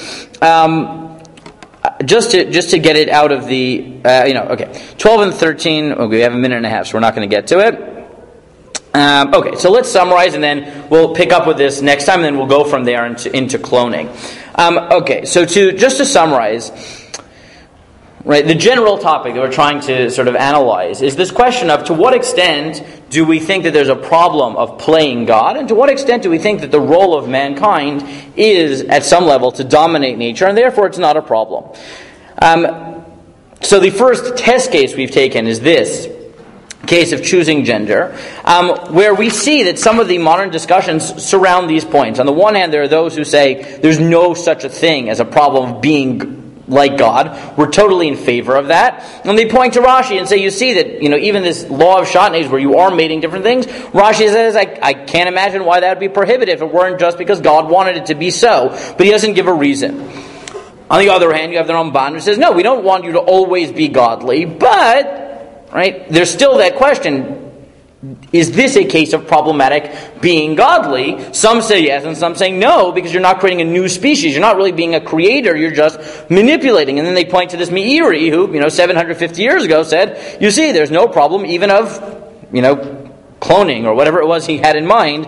Just to get it out of the, okay, 12 and 13, okay, we have a minute and a half, so we're not going to get to it. Okay, so let's summarize, and then we'll pick up with this next time, and then we'll go from there into cloning. Okay, so just to summarize, right, the general topic that we're trying to sort of analyze is this question of to what extent do we think that there's a problem of playing God, and to what extent do we think that the role of mankind is, at some level, to dominate nature, and therefore it's not a problem. So the first test case we've taken is this case of choosing gender, where we see that some of the modern discussions surround these points. On the one hand, there are those who say there's no such a thing as a problem of being like God. We're totally in favor of that. And they point to Rashi and say, you see that, even this law of shatnez where you are mating different things, Rashi says, I can't imagine why that would be prohibitive if it weren't just because God wanted it to be so. But he doesn't give a reason. On the other hand, you have the Ramban who says, no, we don't want you to always be godly, but, right, there's still that question, is this a case of problematic being godly? Some say yes, and some say no, because you're not creating a new species. You're not really being a creator, you're just manipulating. And then they point to this Meiri, who, 750 years ago said, you see, there's no problem even of, cloning, or whatever it was he had in mind.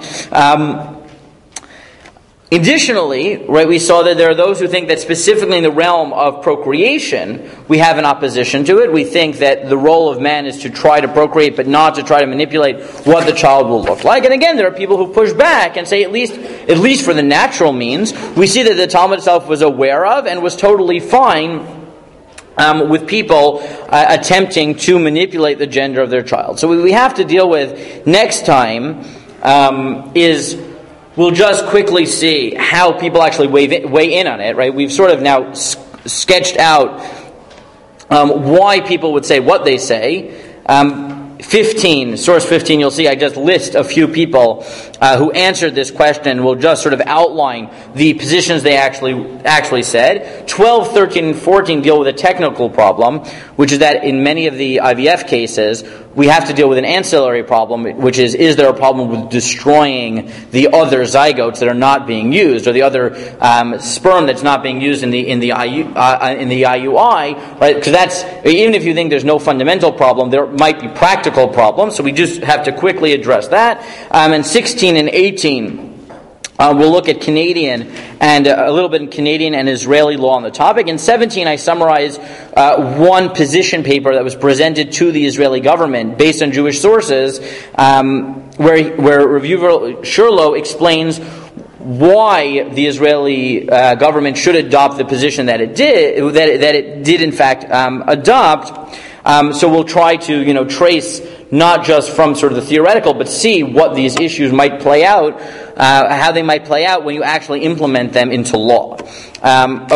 Additionally, right, we saw that there are those who think that specifically in the realm of procreation, we have an opposition to it. We think that the role of man is to try to procreate, but not to try to manipulate what the child will look like. And again, there are people who push back and say, at least for the natural means, we see that the Talmud itself was aware of and was totally fine with people attempting to manipulate the gender of their child. So what we have to deal with next time is... we'll just quickly see how people actually weigh in on it, right? We've sort of now sketched out why people would say what they say. Source 15, you'll see I just list a few people who answered this question. We'll just sort of outline the positions they actually said. 12, 13, and 14 deal with a technical problem, which is that in many of the IVF cases, we have to deal with an ancillary problem, which is there a problem with destroying the other zygotes that are not being used, or the other sperm that's not being used in the IUI, right? Because that's, even if you think there's no fundamental problem, there might be practical problems, so we just have to quickly address that. And 16 and 18, we'll look at Canadian and a little bit in Canadian and Israeli law on the topic. In 17, I summarize one position paper that was presented to the Israeli government based on Jewish sources, where reviewer Shurlow explains why the Israeli government should adopt the position that it did in fact adopt. So we'll try to trace not just from sort of the theoretical, but see what these issues might play out, how they might play out when you actually implement them into law.